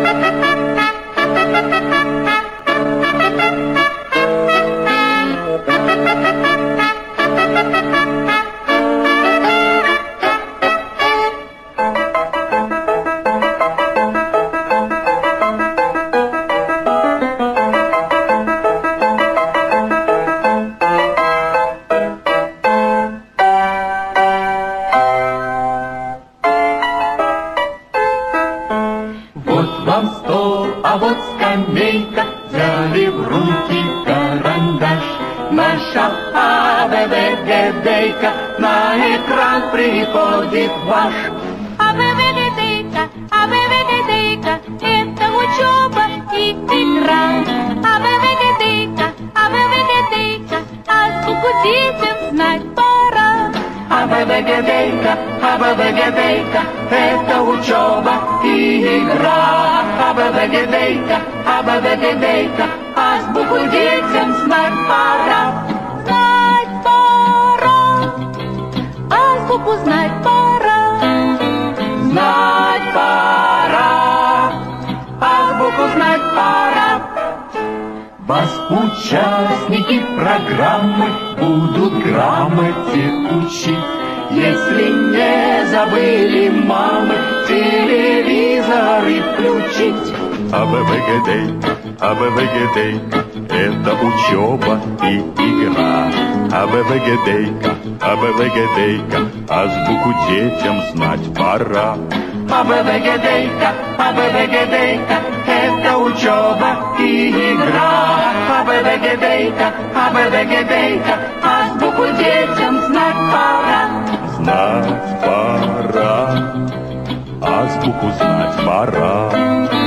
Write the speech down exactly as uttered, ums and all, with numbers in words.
А вот скамейка, взяли в руки карандаш. Наша АБВГДейка, на экран приходит ваш. АБВГДейка, АБВГДейка, это учеба и игра. АБВГДейка, АБВГДейка, азбуку детям знать пора. АБВГДейка, АБВГДейка, это учеба и игра. АБВГДейка, АБВГДейка, азбуку детям знать пора. Знать пора, азбуку знать пора. Знать пора, азбуку знать пора. Вас участники программы будут грамоте учить. Если не забыли мамы телевизоры включить. АБВГДейка, АБВГДейка, это учеба и игра. АБВГДейка, АБВГДейка, азбуку детям знать пора. АБВГДейка, АБВГДейка, это учеба и игра. АБВГДейка, АБВГДейка, азбуку детям знать пора. Знать пора, азбуку знать пора.